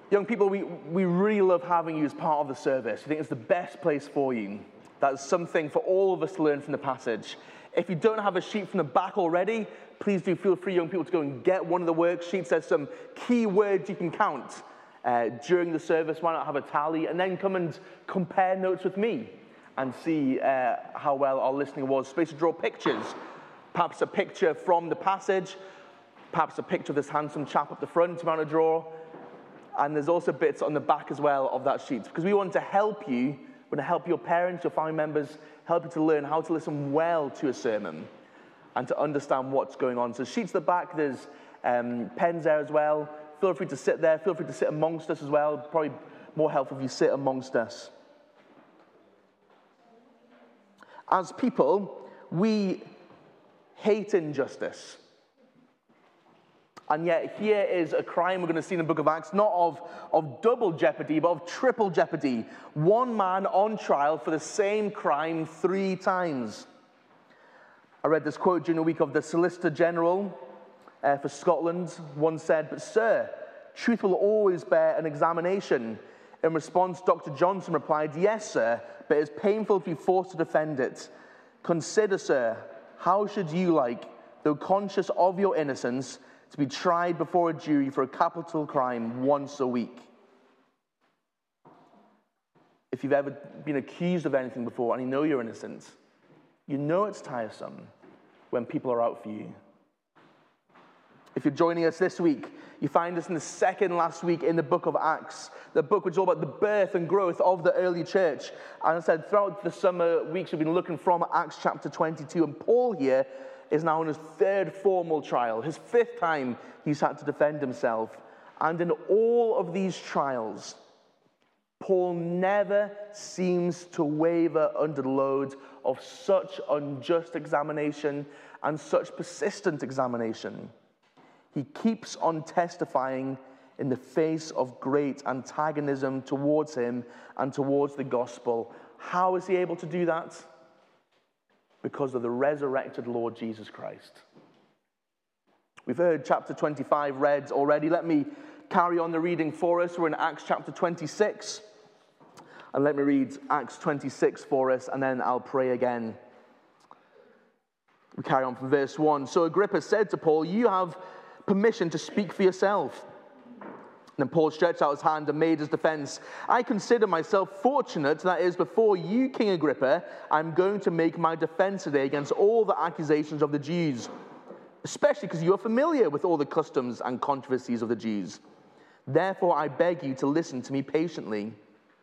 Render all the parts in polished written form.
Young people, we really love having you as part of the service. We think it's the best place for you. That's something for all of us to learn from the passage. If you don't have a sheet from the back already, please do feel free, young people, to go and get one of the worksheets. There's some key words you can count during the service. Why not have a tally? And then come and compare notes with me and see how well our listening was. Space to draw pictures. Perhaps a picture from the passage. Perhaps a picture of this handsome chap up the front you want to draw. And there's also bits on the back as well of that sheet. Because we want to help you, we want to help your parents, your family members, help you to learn how to listen well to a sermon and to understand what's going on. So sheets at the back, there's pens there as well. Feel free to sit there. Feel free to sit amongst us as well. Probably more helpful if you sit amongst us. As people, we hate injustice. And yet here is a crime we're going to see in the book of Acts, not of double jeopardy, but of triple jeopardy. One man on trial for the same crime 3 times. I read this quote during the week of the Solicitor General for Scotland. One said, "But sir, truth will always bear an examination." In response, Dr. Johnson replied, "Yes, sir, but it's painful to be forced to defend it. Consider, sir, how should you like, though conscious of your innocence, to be tried before a jury for a capital crime once a week?" If you've ever been accused of anything before and you know you're innocent, you know it's tiresome when people are out for you. If you're joining us this week, you find us in the second last week in the book of Acts, the book which is all about the birth and growth of the early church. And I said, throughout the summer weeks, we've been looking from Acts chapter 22, and Paul here is now in his 3rd formal trial, his 5th time he's had to defend himself. And in all of these trials, Paul never seems to waver under the load of such unjust examination and such persistent examination. He keeps on testifying in the face of great antagonism towards him and towards the gospel. How is he able to do that? Because of the resurrected Lord Jesus Christ. We've heard chapter 25 read already. Let me carry on the reading for us. We're in Acts chapter 26. And let me read Acts 26 for us, and then I'll pray again. We carry on from verse 1. "So Agrippa said to Paul, 'You have permission to speak for yourself.' And then Paul stretched out his hand and made his defense. 'I consider myself fortunate, that is, before you, King Agrippa, I'm going to make my defense today against all the accusations of the Jews, especially because you are familiar with all the customs and controversies of the Jews. Therefore, I beg you to listen to me patiently.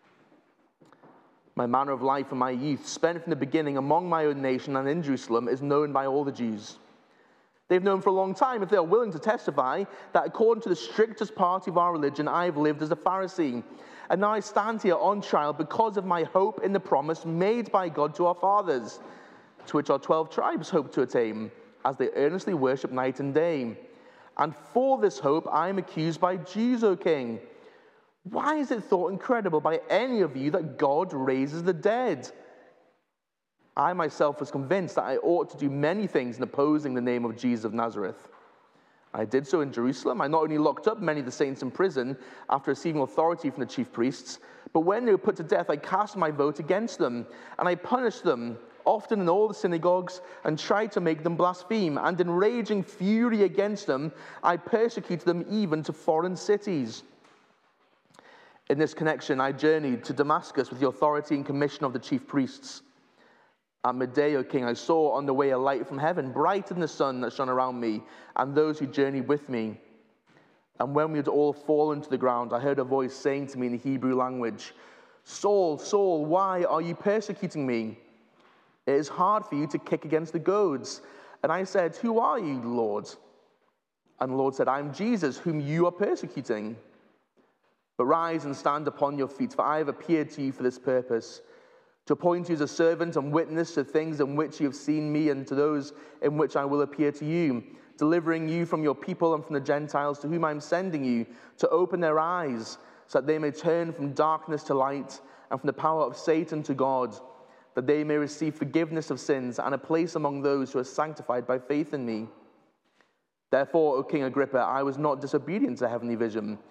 My manner of life in my youth, spent from the beginning among my own nation and in Jerusalem, is known by all the Jews. They've known for a long time, if they are willing to testify, that according to the strictest part of our religion, I have lived as a Pharisee. And now I stand here on trial because of my hope in the promise made by God to our fathers, to which our 12 tribes hope to attain, as they earnestly worship night and day. And for this hope I am accused by Jews, O King. Why is it thought incredible by any of you that God raises the dead? I myself was convinced that I ought to do many things in opposing the name of Jesus of Nazareth. I did so in Jerusalem. I not only locked up many of the saints in prison after receiving authority from the chief priests, but when they were put to death, I cast my vote against them, and I punished them, often in all the synagogues, and tried to make them blaspheme. And in raging fury against them, I persecuted them even to foreign cities. In this connection, I journeyed to Damascus with the authority and commission of the chief priests. At midday, O king, I saw on the way a light from heaven, brighter than the sun that shone around me, and those who journeyed with me. And when we had all fallen to the ground, I heard a voice saying to me in the Hebrew language, Saul, Saul, why are you persecuting me? It is hard for you to kick against the goads. And I said, Who are you, Lord? And the Lord said, I am Jesus, whom you are persecuting. But rise and stand upon your feet, for I have appeared to you for this purpose, to appoint you as a servant and witness to things in which you have seen me and to those in which I will appear to you, delivering you from your people and from the Gentiles to whom I am sending you, to open their eyes, so that they may turn from darkness to light and from the power of Satan to God, that they may receive forgiveness of sins and a place among those who are sanctified by faith in me. Therefore, O King Agrippa, I was not disobedient to heavenly vision,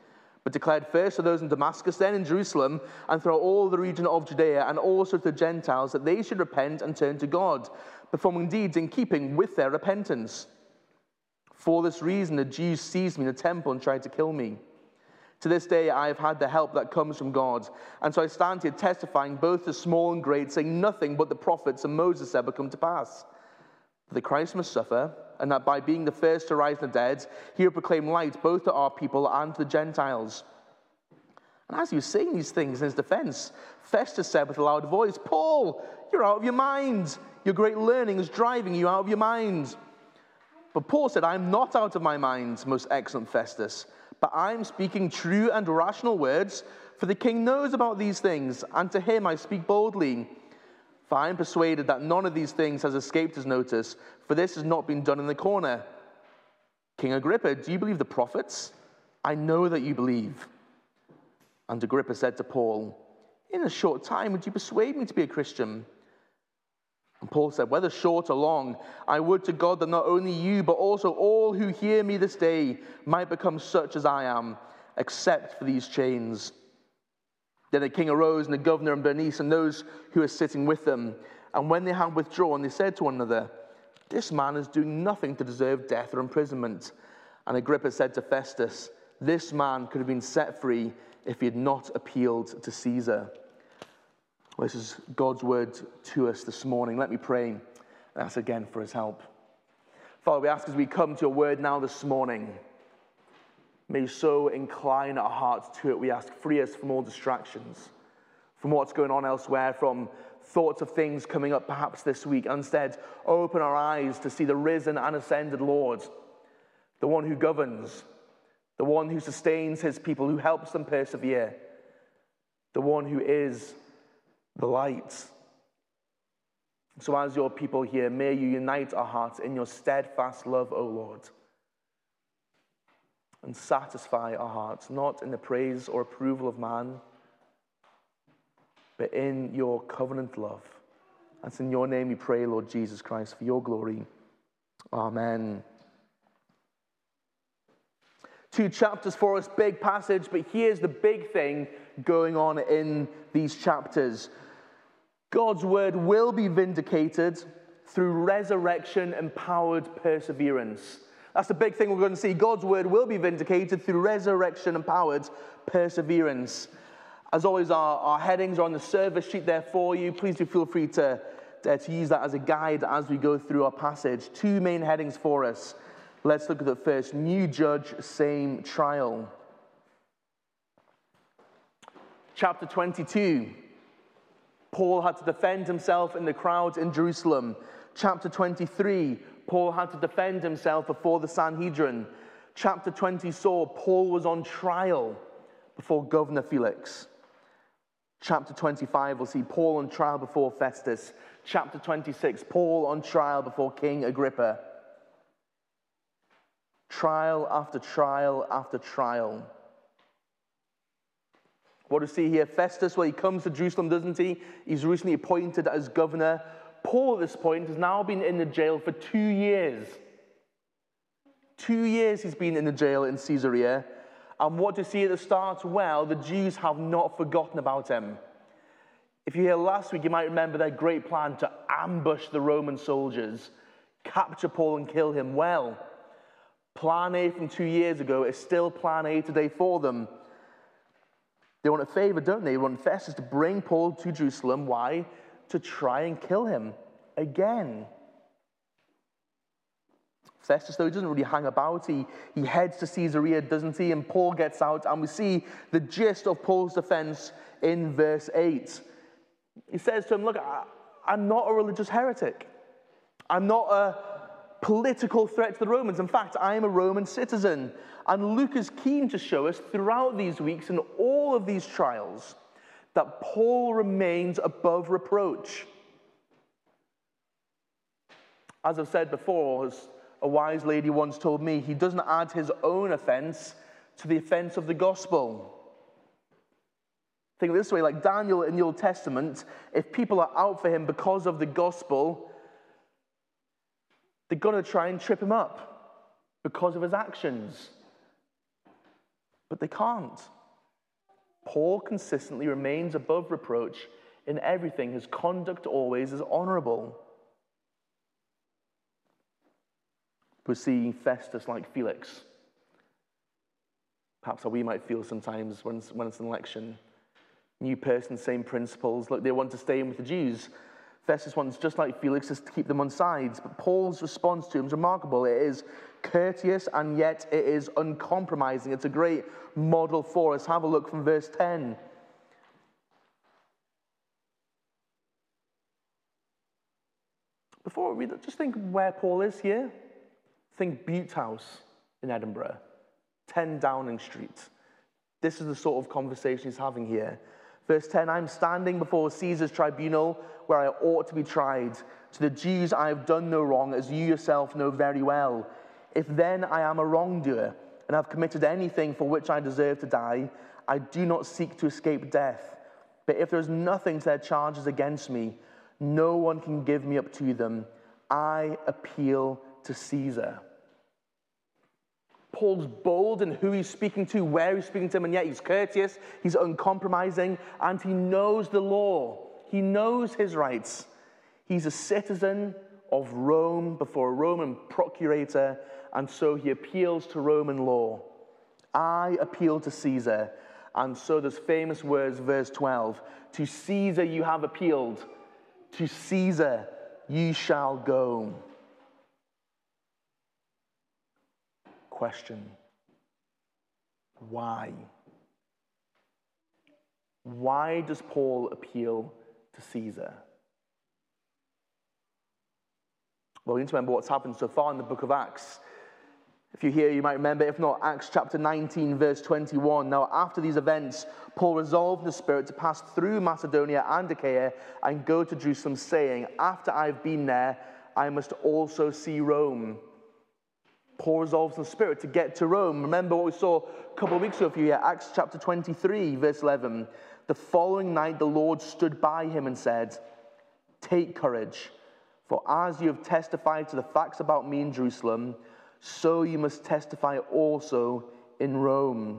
but declared first to those in Damascus, then in Jerusalem, and throughout all the region of Judea, and also to the Gentiles, that they should repent and turn to God, performing deeds in keeping with their repentance. For this reason, the Jews seized me in the temple and tried to kill me. To this day, I have had the help that comes from God, and so I stand here testifying both to small and great, saying nothing but the prophets and Moses ever come to pass. That the Christ must suffer, and that by being the first to rise from the dead, he will proclaim light both to our people and to the Gentiles. And as he was saying these things in his defense, Festus said with a loud voice, Paul, you're out of your mind. Your great learning is driving you out of your mind. But Paul said, I am not out of my mind, most excellent Festus, but I am speaking true and rational words, for the king knows about these things, and to him I speak boldly. For I am persuaded that none of these things has escaped his notice, for this has not been done in the corner. King Agrippa, do you believe the prophets? I know that you believe. And Agrippa said to Paul, in a short time would you persuade me to be a Christian? And Paul said, whether short or long, I would to God that not only you, but also all who hear me this day might become such as I am, except for these chains. Then the king arose, and the governor and Bernice, and those who were sitting with them. And when they had withdrawn, they said to one another, this man is doing nothing to deserve death or imprisonment. And Agrippa said to Festus, this man could have been set free if he had not appealed to Caesar. Well, this is God's word to us this morning. Let me pray and ask again for his help. Father, we ask as we come to your word now this morning, may you so incline our hearts to it. We ask, free us from all distractions, from what's going on elsewhere, from thoughts of things coming up perhaps this week. Instead, open our eyes to see the risen and ascended Lord, the one who governs, the one who sustains his people, who helps them persevere, the one who is the light. So as your people here, may you unite our hearts in your steadfast love, O Lord, and satisfy our hearts, not in the praise or approval of man, but in your covenant love. And it's in your name we pray, Lord Jesus Christ, for your glory. Amen. 2 chapters for us, big passage, but here's the big thing going on in these chapters. God's word will be vindicated through resurrection-empowered perseverance. That's the big thing we're going to see. God's word will be vindicated through resurrection-empowered perseverance. As always, our headings are on the service sheet there for you. Please do feel free to use that as a guide as we go through our passage. 2 main headings for us. Let's look at the first. New judge, same trial. Chapter 22. Paul had to defend himself in the crowd in Jerusalem. Chapter 23. Paul had to defend himself before the Sanhedrin. Chapter 24. Paul was on trial before Governor Felix. Chapter 25, we'll see Paul on trial before Festus. Chapter 26, Paul on trial before King Agrippa. Trial after trial after trial. What do we see here? Festus, well, he comes to Jerusalem, doesn't he? He's recently appointed as governor. Paul, at this point, has now been in the jail for 2 years. 2 years he's been in the jail in Caesarea. And what do you see at the start? Well, the Jews have not forgotten about him. If you hear last week, you might remember their great plan to ambush the Roman soldiers, capture Paul and kill him. Well, plan A from 2 years ago is still plan A today for them. They want a favor, don't they? They want Festus to bring Paul to Jerusalem. Why? To try and kill him again. Festus, though, he doesn't really hang about. He heads to Caesarea, doesn't he? And Paul gets out, and we see the gist of Paul's defense in verse 8. He says to him, look, I'm not a religious heretic. I'm not a political threat to the Romans. In fact, I am a Roman citizen. And Luke is keen to show us throughout these weeks and all of these trials that Paul remains above reproach. As I've said before, as a wise lady once told me, he doesn't add his own offense to the offense of the gospel. Think this way, like Daniel in the Old Testament, if people are out for him because of the gospel, they're going to try and trip him up because of his actions. But they can't. Paul consistently remains above reproach in everything. His conduct always is honorable. We see Festus like Felix. Perhaps how we might feel sometimes when it's an election. New person, same principles. Look, they want to stay in with the Jews. Festus wants, just like Felix, is to keep them on sides. But Paul's response to him is remarkable. It is courteous and yet it is uncompromising. It's a great model for us. Have a look from verse 10. Before we read that, just think where Paul is here. Think Bute House in Edinburgh, 10 Downing Street. This is the sort of conversation he's having here. Verse 10, I'm standing before Caesar's tribunal where I ought to be tried. To the Jews I have done no wrong, as you yourself know very well. If then I am a wrongdoer and have committed anything for which I deserve to die, I do not seek to escape death. But if there is nothing to their charges against me, no one can give me up to them. I appeal to Caesar. Paul's bold in who he's speaking to, where he's speaking to him, and yet he's courteous, he's uncompromising, and he knows the law. He knows his rights. He's a citizen of Rome before a Roman procurator, and so he appeals to Roman law. I appeal to Caesar. And so those famous words, verse 12, to Caesar you have appealed, to Caesar you shall go. Question: why? Why does Paul appeal to Caesar? Well, we need to remember what's happened so far in the book of Acts. If you're here, you might remember. If not, Acts chapter 19, verse 21. Now, after these events, Paul resolved in the Spirit to pass through Macedonia and Achaia and go to Jerusalem, saying, after I've been there, I must also see Rome. Paul resolves in the Spirit to get to Rome. Remember what we saw a couple of weeks ago, if you're here, Acts chapter 23, verse 11. The following night, the Lord stood by him and said, take courage, for as you have testified to the facts about me in Jerusalem, so you must testify also in Rome.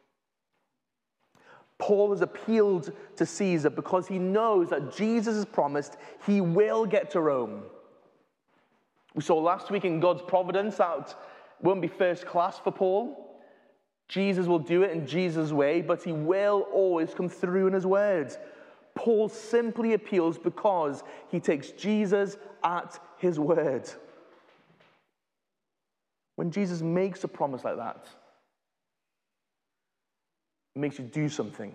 Paul has appealed to Caesar because he knows that Jesus has promised he will get to Rome. We saw last week in God's providence that won't be first class for Paul. Jesus will do it in Jesus' way, but he will always come through in his word. Paul simply appeals because he takes Jesus at his word. When Jesus makes a promise like that, it makes you do something.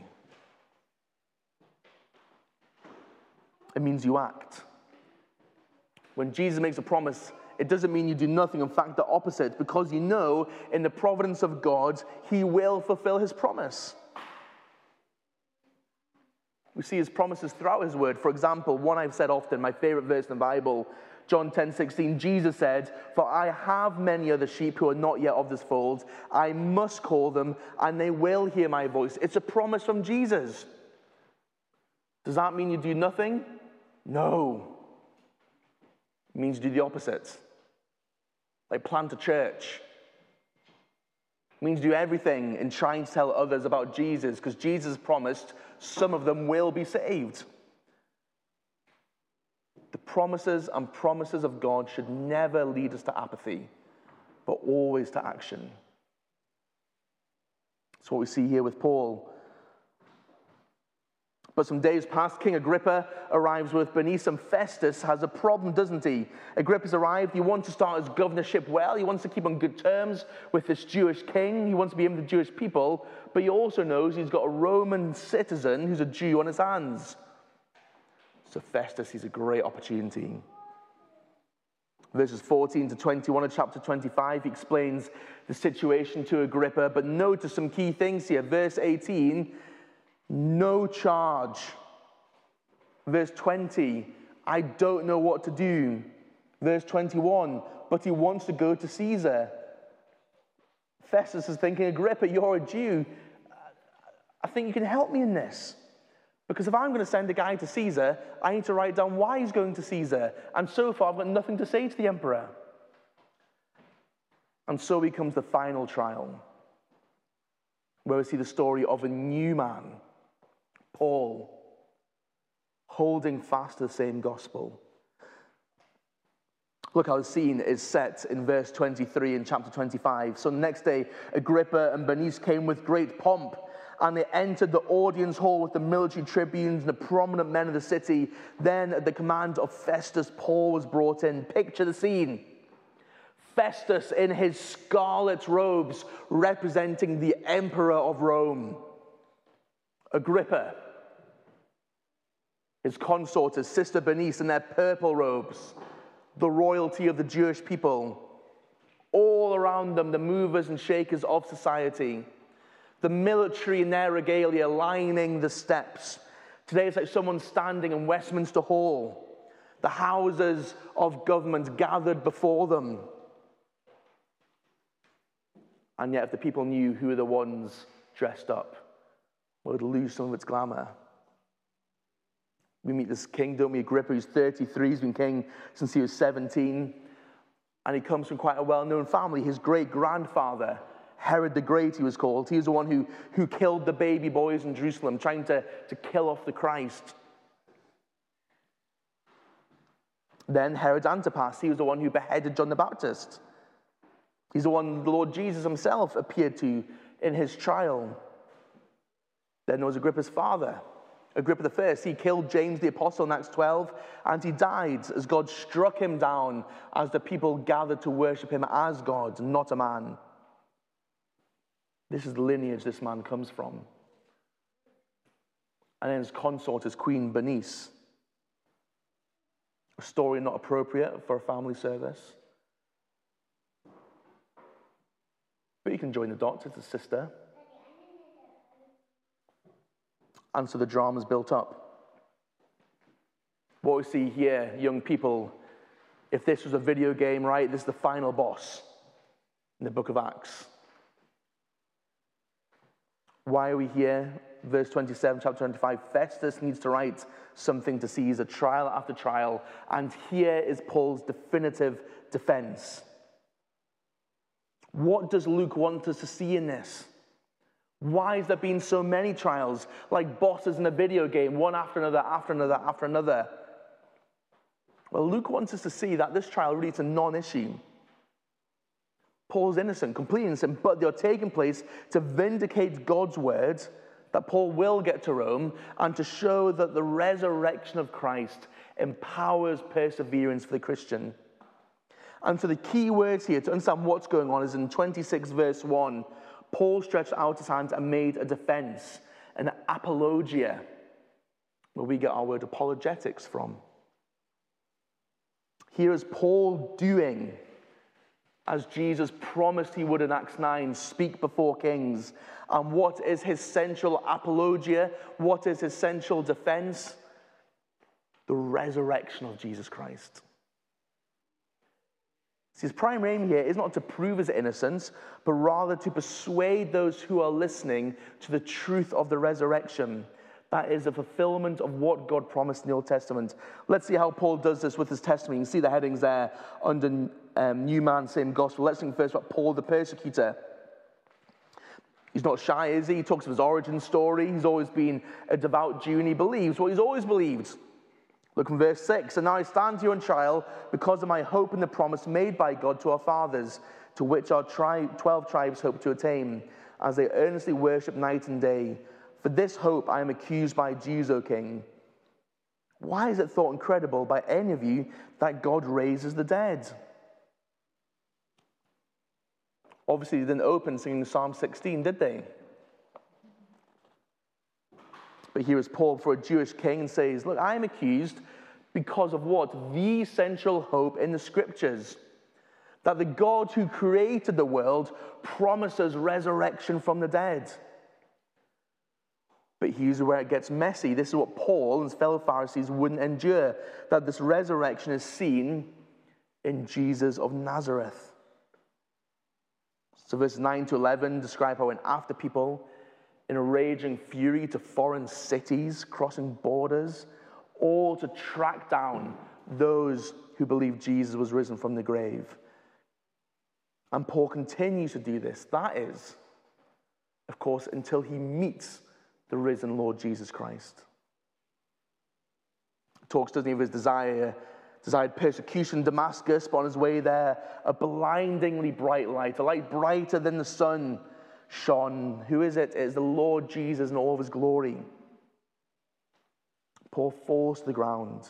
It means you act. When Jesus makes a promise, it doesn't mean you do nothing. In fact, the opposite, because you know in the providence of God, he will fulfill his promise. We see his promises throughout his word. For example, one I've said often, my favorite verse in the Bible, John 10:16, Jesus said, for I have many other sheep who are not yet of this fold. I must call them, and they will hear my voice. It's a promise from Jesus. Does that mean you do nothing? No. It means you do the opposite. Like plant a church. It means do everything in trying to tell others about Jesus, because Jesus promised some of them will be saved. The promises and promises of God should never lead us to apathy, but always to action. That's what we see here with Paul. But some days past, King Agrippa arrives with Bernice, and Festus has a problem, doesn't he? Agrippa's arrived. He wants to start his governorship well. He wants to keep on good terms with this Jewish king. He wants to be in with the Jewish people. But he also knows he's got a Roman citizen who's a Jew on his hands. So Festus sees a great opportunity. Verses 14 to 21 of chapter 25, he explains the situation to Agrippa. But notice some key things here. Verse 18, no charge. Verse 20, I don't know what to do. Verse 21, but he wants to go to Caesar. Festus is thinking, Agrippa, you're a Jew. I think you can help me in this. Because if I'm going to send a guy to Caesar, I need to write down why he's going to Caesar. And so far, I've got nothing to say to the emperor. And so becomes the final trial. where we see the story of a new man, Paul, holding fast to the same gospel. Look how the scene is set in verse 23 in chapter 25. So the next day, Agrippa and Bernice came with great pomp, and they entered the audience hall with the military tribunes and the prominent men of the city. Then, at the command of Festus, Paul was brought in. Picture the scene. Festus in his scarlet robes, representing the emperor of Rome. Agrippa, his consort, his sister Bernice, in their purple robes, the royalty of the Jewish people. All around them, the movers and shakers of society. The military in their regalia lining the steps. Today it's like someone standing in Westminster Hall. The houses of government gathered before them. And yet if the people knew who were the ones dressed up, it would lose some of its glamour. We meet this king, don't we? Agrippa, who's 33. He's been king since he was 17. And he comes from quite a well-known family. His great-grandfather, Herod the Great, he was called. He was the one who killed the baby boys in Jerusalem, trying to kill off the Christ. Then Herod Antipas, he was the one who beheaded John the Baptist. He's the one the Lord Jesus himself appeared to in his trial. Then there was Agrippa's father, Agrippa I. He killed James the Apostle in Acts 12, and he died as God struck him down as the people gathered to worship him as God, not a man. This is the lineage this man comes from. And then his consort is Queen Bernice. A story not appropriate for a family service. But you can join the dots, it's a sister. And so the drama's built up. What we see here, young people, if this was a video game, right, this is the final boss in the book of Acts. Why are we here? Verse 27, chapter 25, Festus needs to write something to Caesar, trial after trial, and here is Paul's definitive defense. What does Luke want us to see in this? Why has there been so many trials, like bosses in a video game, one after another, after another, after another? Well, Luke wants us to see that this trial really is a non-issue. Paul's innocent, completely innocent, but they're taking place to vindicate God's word that Paul will get to Rome and to show that the resurrection of Christ empowers perseverance for the Christian. And so the key words here to understand what's going on is in 26 verse 1, Paul stretched out his hands and made a defense, an apologia, where we get our word apologetics from. Here is Paul doing as Jesus promised he would in Acts 9, speak before kings. And what is his central apologia? What is his central defense? The resurrection of Jesus Christ. See, his primary aim here is not to prove his innocence, but rather to persuade those who are listening to the truth of the resurrection. That is the fulfillment of what God promised in the Old Testament. Let's see how Paul does this with his testimony. You can see the headings there under new man, same gospel. Let's think first about Paul the persecutor. He's not shy, is he? He talks of his origin story. He's always been a devout Jew, and he believes what he's always believed. Look in verse 6. And now I stand here on trial because of my hope in the promise made by God to our fathers, to which our 12 tribes hope to attain, as they earnestly worship night and day. For this hope I am accused by Jews, O king. Why is it thought incredible by any of you that God raises the dead? Obviously, they didn't open singing Psalm 16, did they? But here is Paul for a Jewish king and says, look, I am accused because of what? The central hope in the scriptures. That the God who created the world promises resurrection from the dead. But here's where it gets messy. This is what Paul and his fellow Pharisees wouldn't endure. That this resurrection is seen in Jesus of Nazareth. So verses 9 to 11 describe how he went after people in a raging fury to foreign cities, crossing borders, all to track down those who believed Jesus was risen from the grave. And Paul continues to do this. That is, of of course, until he meets the risen Lord Jesus Christ. He talks, doesn't he, of his desired persecution in Damascus, but on his way there, a blindingly bright light, a light brighter than the sun, shone. Who is it? It is the Lord Jesus in all of his glory. Paul falls to the ground.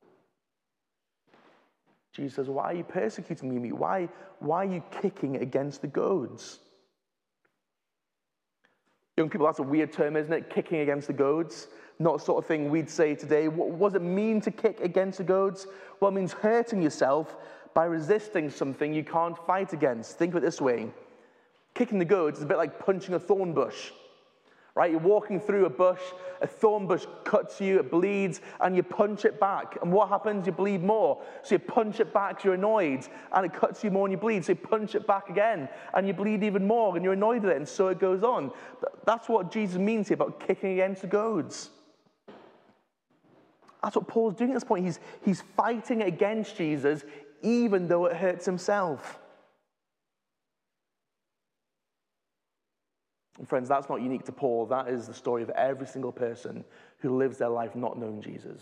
Jesus says, why are you persecuting me? Why are you kicking against the goads? Young people, that's a weird term, isn't it? Kicking against the goads. Not the sort of thing we'd say today. What does it mean to kick against the goads? Well, it means hurting yourself by resisting something you can't fight against. Think of it this way. Kicking the goads is a bit like punching a thorn bush. Right? You're walking through a bush, a thorn bush cuts you, it bleeds, and you punch it back. And what happens? You bleed more. So you punch it back, you're annoyed, and it cuts you more and you bleed. So you punch it back again, and you bleed even more, and you're annoyed with it, and so it goes on. That's what Jesus means here about kicking against the goads. That's what Paul's doing at this point. He's fighting against Jesus, even though it hurts himself. And friends, that's not unique to Paul. That is the story of every single person who lives their life not knowing Jesus.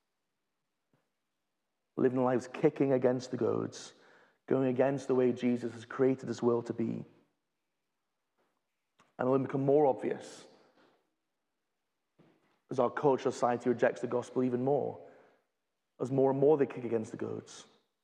Living their lives kicking against the goads, going against the way Jesus has created this world to be. And it will become more obvious as our cultural society rejects the gospel even more, as more and more they kick against the goads.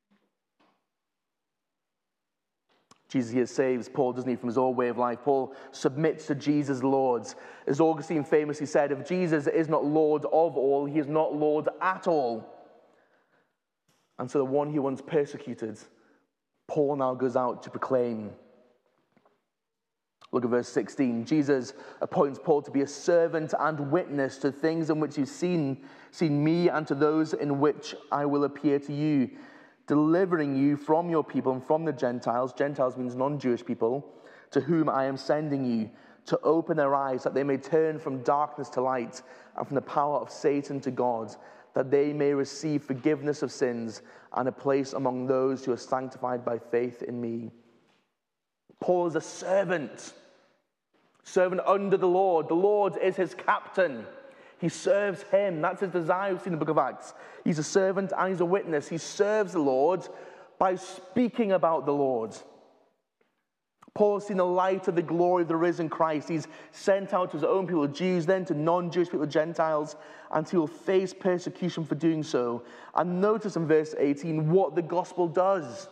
Jesus here saves Paul, doesn't he, from his old way of life. Paul submits to Jesus' lords. As Augustine famously said, if Jesus is not Lord of all, he is not Lord at all. And so the one he once persecuted, Paul now goes out to proclaim. Look at verse 16. Jesus appoints Paul to be a servant and witness to things in which you've seen me and to those in which I will appear to you, delivering you from your people and from the Gentiles. Gentiles means non-Jewish people, to whom I am sending you, to open their eyes, that they may turn from darkness to light and from the power of Satan to God, that they may receive forgiveness of sins and a place among those who are sanctified by faith in me. Paul is a servant under the Lord. The Lord is his captain. He serves him. That's his desire. We've seen in the book of Acts. He's a servant and he's a witness. He serves the Lord by speaking about the Lord. Paul has seen the light of the glory of the risen Christ. He's sent out to his own people, Jews, then to non-Jewish people, Gentiles, and he will face persecution for doing so. And notice in verse 18 what the gospel does.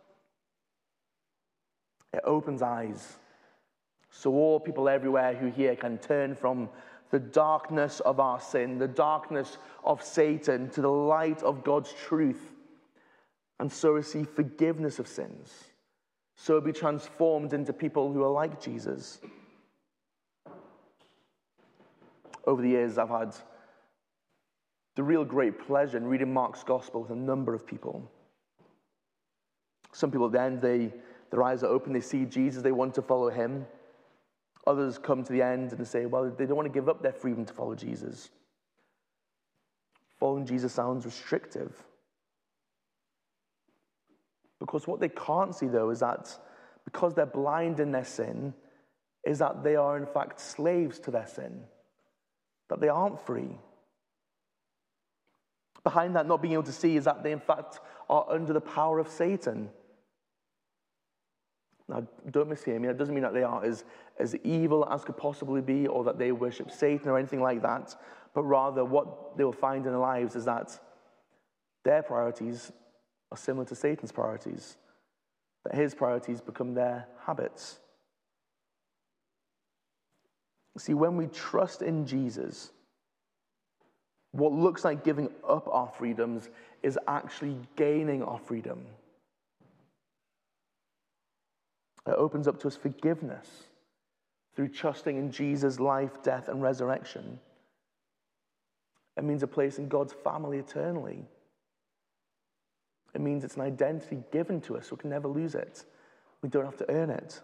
It opens eyes. So all people everywhere who hear can turn from the darkness of our sin, the darkness of Satan, to the light of God's truth, and so receive forgiveness of sins. So be transformed into people who are like Jesus. Over the years, I've had the real great pleasure in reading Mark's gospel with a number of people. Some people at the end, their eyes are open, they see Jesus, they want to follow him. Others come to the end and say, well, they don't want to give up their freedom to follow Jesus. Following Jesus sounds restrictive. Because what they can't see, though, is that because they're blind in their sin, is that they are, in fact, slaves to their sin. That they aren't free. Behind that not being able to see is that they, in fact, are under the power of Satan. Now, don't mishear me. That doesn't mean that they are as evil as could possibly be, or that they worship Satan or anything like that. But rather, what they will find in their lives is that their priorities are similar to Satan's priorities. That his priorities become their habits. See, when we trust in Jesus, what looks like giving up our freedoms is actually gaining our freedom. It opens up to us forgiveness through trusting in Jesus' life, death, and resurrection. It means a place in God's family eternally. It means it's an identity given to us, so we can never lose it. We don't have to earn it.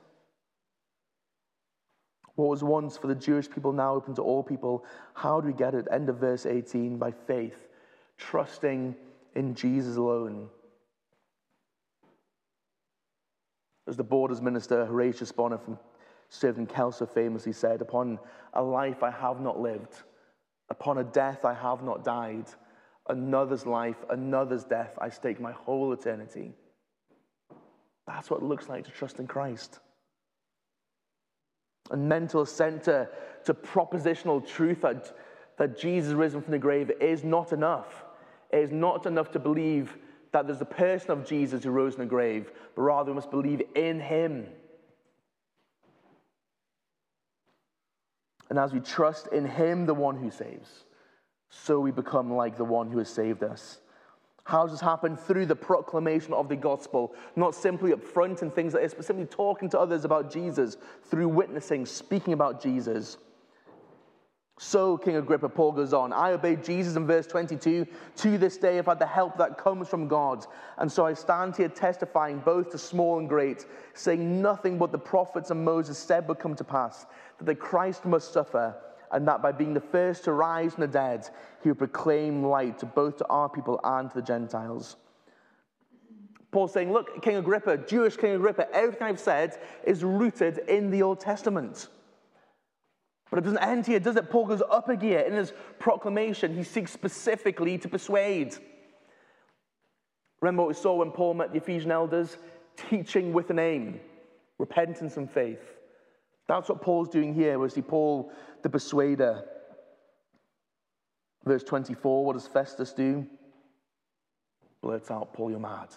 What was once for the Jewish people now open to all people. How do we get it? End of verse 18, by faith, trusting in Jesus alone. As the Borders minister, Horatius Bonar from Servant Kelso famously said, "Upon a life I have not lived, upon a death I have not died, another's life, another's death, I stake my whole eternity." That's what it looks like to trust in Christ. A mental assent to propositional truth that Jesus risen from the grave is not enough. It is not enough to believe that there's the person of Jesus who rose from the grave, but rather we must believe in him. And as we trust in him, the one who saves, so we become like the one who has saved us. How does this happen? Through the proclamation of the gospel, not simply up front and things like this, but simply talking to others about Jesus, through witnessing, speaking about Jesus. So, King Agrippa, Paul goes on, I obeyed Jesus in verse 22. To this day I've had the help that comes from God. And so I stand here testifying both to small and great, saying nothing but the prophets and Moses said would come to pass, that the Christ must suffer, and that by being the first to rise from the dead, he will proclaim light to both to our people and to the Gentiles. Paul's saying, look, King Agrippa, Jewish King Agrippa, everything I've said is rooted in the Old Testament. But it doesn't end here, does it? Paul goes up a gear. In his proclamation, he seeks specifically to persuade. Remember what we saw when Paul met the Ephesian elders? Teaching with an aim, repentance and faith. That's what Paul's doing here. We see Paul the persuader. Verse 24, what does Festus do? Blurts out, Paul, you're mad.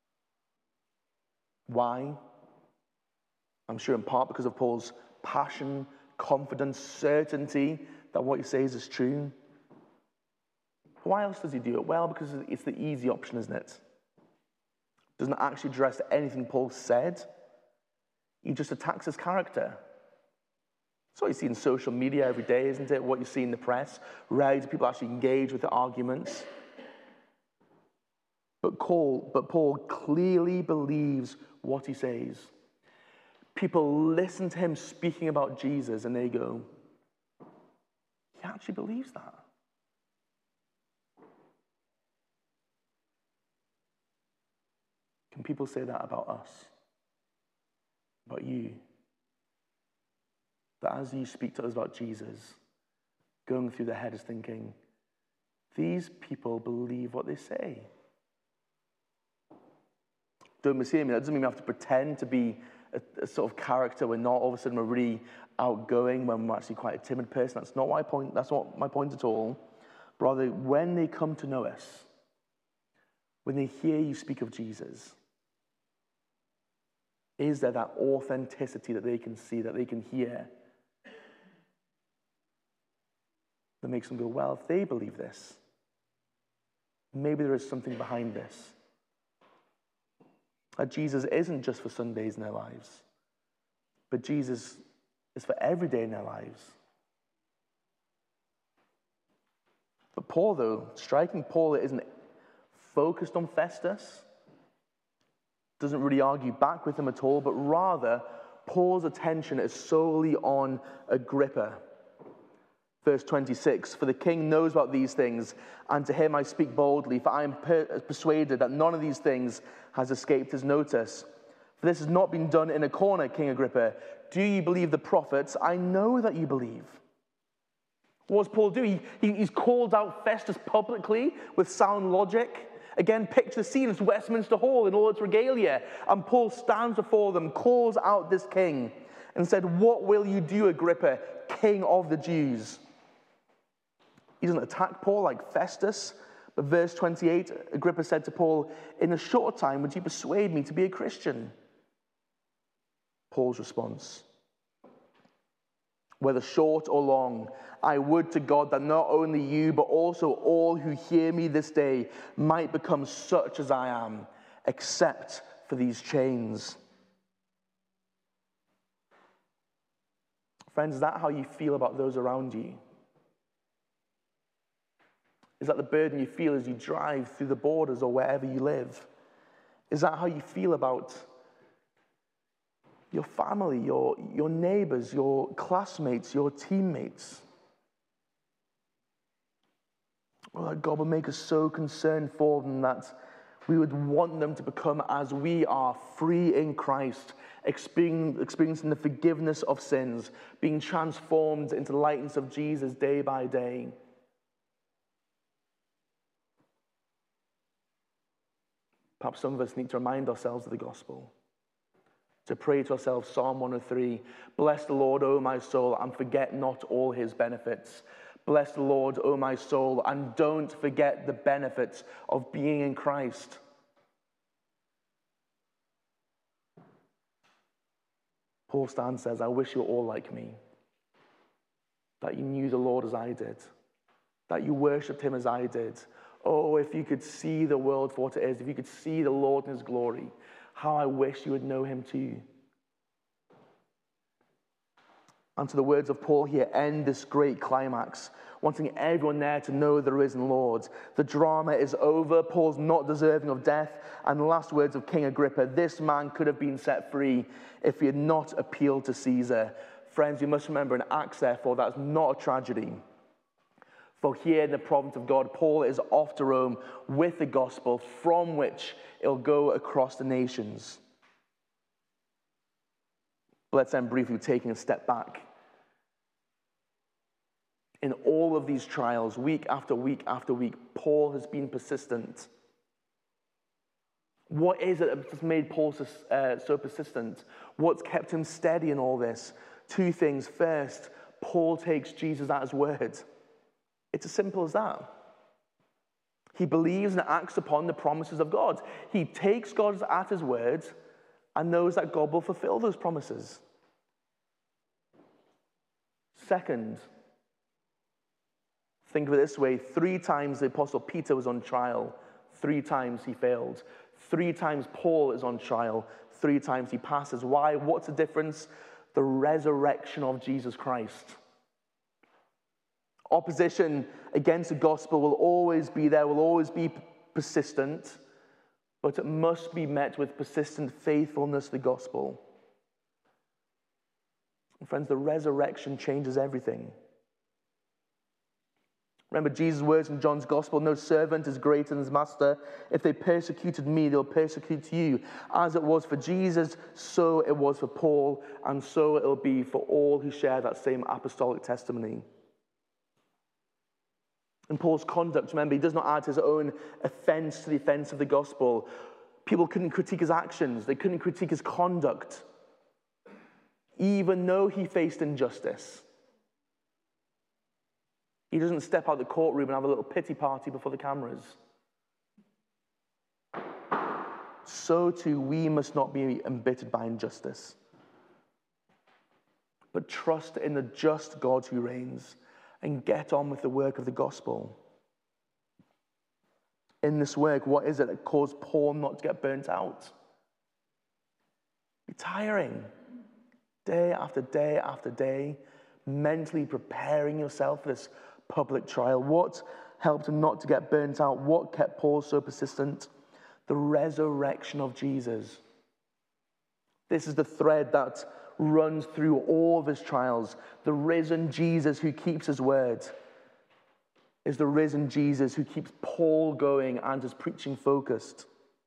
Why? I'm sure in part because of Paul's passion, confidence, certainty that what he says is true. Why else does he do it? Well, because it's the easy option, isn't it? Doesn't actually address anything Paul said. He just attacks his character. That's what you see in social media every day, isn't it? What you see in the press. Rarely do people actually engage with the arguments. But Paul clearly believes what he says. People listen to him speaking about Jesus and they go, he actually believes that. Can people say that about us? About you? That as you speak to us about Jesus, going through their head is thinking, these people believe what they say. Don't mistake me, that doesn't mean we have to pretend to be a sort of character. We're not, all of a sudden we're really outgoing when we're actually quite a timid person. That's not my point at all. But rather, when they come to know us, when they hear you speak of Jesus, is there that authenticity that they can see, that they can hear, that makes them go, well, if they believe this, maybe there is something behind this. That Jesus isn't just for Sundays in their lives, but Jesus is for every day in their lives. But Paul, though, striking Paul isn't focused on Festus, doesn't really argue back with him at all, but rather Paul's attention is solely on Agrippa. Verse 26, for the king knows about these things, and to him I speak boldly, for I am persuaded that none of these things has escaped his notice. For this has not been done in a corner, King Agrippa. Do you believe the prophets? I know that you believe. What does Paul do? He's called out Festus publicly with sound logic. Again, picture the scene. It's Westminster Hall in all its regalia. And Paul stands before them, calls out this king, and said, what will you do, Agrippa, king of the Jews? He doesn't attack Paul like Festus. But verse 28, Agrippa said to Paul, in a short time, would you persuade me to be a Christian? Paul's response, whether short or long, I would to God that not only you, but also all who hear me this day might become such as I am, except for these chains. Friends, is that how you feel about those around you? Is that the burden you feel as you drive through the borders or wherever you live? Is that how you feel about your family, your neighbors, your classmates, your teammates? Well, that God will make us so concerned for them that We would want them to become as we are, free in Christ, experiencing the forgiveness of sins, being transformed into the likeness of Jesus day by day. Perhaps some of us need to remind ourselves of the gospel, to pray to ourselves Psalm 103, bless the Lord, O my soul, and forget not all his benefits. Bless the Lord, O my soul, and don't forget the benefits of being in Christ. Paul Stan says, I wish you were all like me, that you knew the Lord as I did, that you worshipped him as I did. Oh, if you could see the world for what it is, if you could see the Lord in his glory, how I wish you would know him too. And to the words of Paul here, end this great climax, wanting everyone there to know the risen Lord. The drama is over. Paul's not deserving of death. And the last words of King Agrippa, this man could have been set free if he had not appealed to Caesar. Friends, we must remember in Acts, therefore, that's not a tragedy. For here in the province of God, Paul is off to Rome with the gospel, from which it'll go across the nations. But let's then briefly take a step back. In all of these trials, week after week after week, Paul has been persistent. What is it that's made Paul so persistent? What's kept him steady in all this? Two things. First, Paul takes Jesus at his word. It's as simple as that. He believes and acts upon the promises of God. He takes God at his word and knows that God will fulfill those promises. Second, think of it this way. 3 times the Apostle Peter was on trial. 3 times he failed. 3 times Paul is on trial. 3 times he passes. Why? What's the difference? The resurrection of Jesus Christ. Opposition against the gospel will always be there, will always be persistent, but it must be met with persistent faithfulness to the gospel. And friends, the resurrection changes everything. Remember Jesus' words in John's gospel, no servant is greater than his master. If they persecuted me, they'll persecute you. As it was for Jesus, so it was for Paul, and so it'll be for all who share that same apostolic testimony. In Paul's conduct, remember, he does not add his own offense to the offense of the gospel. People couldn't critique his actions. They couldn't critique his conduct, even though he faced injustice. He doesn't step out the courtroom and have a little pity party before the cameras. So too, we must not be embittered by injustice, but trust in the just God who reigns and get on with the work of the gospel. In this work, what is it that caused Paul not to get burnt out? Be tiring. Day after day after day, mentally preparing yourself for this public trial. What helped him not to get burnt out? What kept Paul so persistent? The resurrection of Jesus. This is the thread that runs through all of his trials. The risen Jesus who keeps his word is the risen Jesus who keeps Paul going and his preaching focused.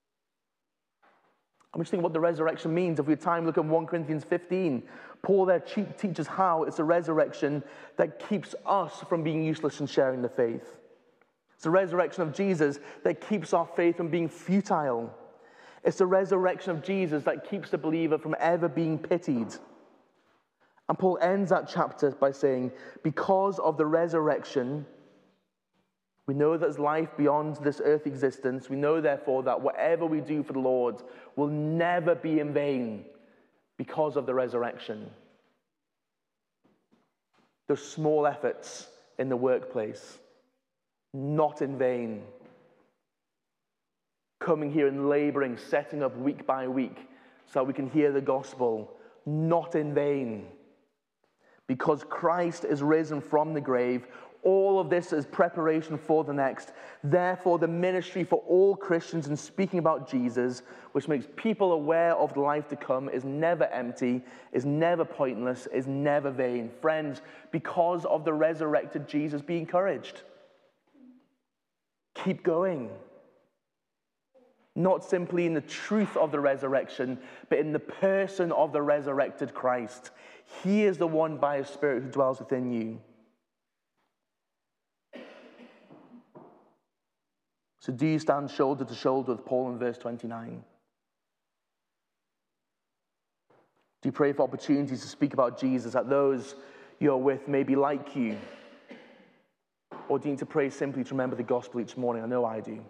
I'm just thinking what the resurrection means. If we have time, look at 1 Corinthians 15. Paul there teaches how it's a resurrection that keeps us from being useless in sharing the faith. It's the resurrection of Jesus that keeps our faith from being futile. It's the resurrection of Jesus that keeps the believer from ever being pitied. And Paul ends that chapter by saying, because of the resurrection, we know there's life beyond this earthly existence. We know, therefore, that whatever we do for the Lord will never be in vain because of the resurrection. Those small efforts in the workplace, not in vain. Coming here and laboring, setting up week by week so that we can hear the gospel, not in vain. Because Christ is risen from the grave, all of this is preparation for the next. Therefore, the ministry for all Christians in speaking about Jesus, which makes people aware of the life to come, is never empty, is never pointless, is never vain. Friends, because of the resurrected Jesus, be encouraged. Keep going. not simply in the truth of the resurrection, but in the person of the resurrected Christ. He is the one by his Spirit who dwells within you. So do you stand shoulder to shoulder with Paul in verse 29? Do you pray for opportunities to speak about Jesus that those you're with may be like you? Or do you need to pray simply to remember the gospel each morning? I know I do.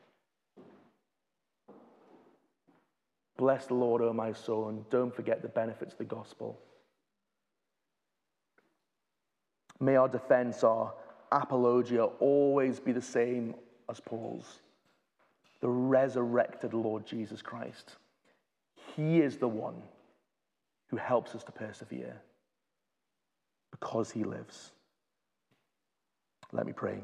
Bless the Lord, O my soul, and don't forget the benefits of the gospel. May our defense, our apologia, always be the same as Paul's. The resurrected Lord Jesus Christ. He is the one who helps us to persevere because he lives. Let me pray.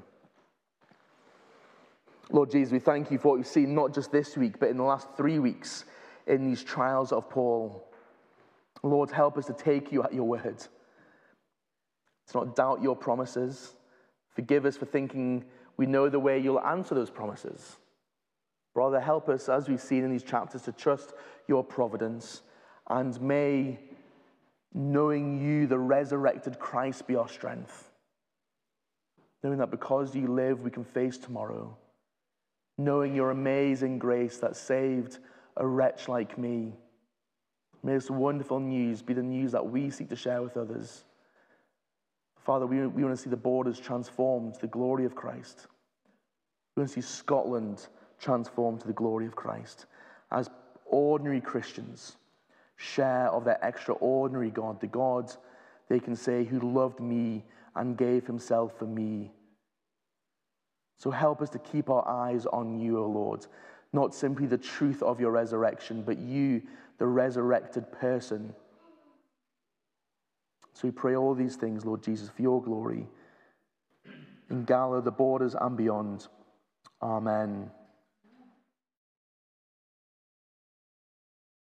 Lord Jesus, we thank you for what we've seen, not just this week, but in the last 3 weeks in these trials of Paul. Lord, help us to take you at your word, to not doubt your promises. Forgive us for thinking we know the way you'll answer those promises. Rather, help us, as we've seen in these chapters, to trust your providence, and may knowing you, the resurrected Christ, be our strength. Knowing that because you live, we can face tomorrow. Knowing your amazing grace that saved a wretch like me. May this wonderful news be the news that we seek to share with others. Father, we want to see the borders transformed to the glory of Christ. We want to see Scotland transformed to the glory of Christ. As ordinary Christians share of their extraordinary God, the God they can say who loved me and gave himself for me. So help us to keep our eyes on you, O Lord, not simply the truth of your resurrection, but you, the resurrected person. So we pray all these things, Lord Jesus, for your glory, in Gallo, the borders, and beyond. Amen.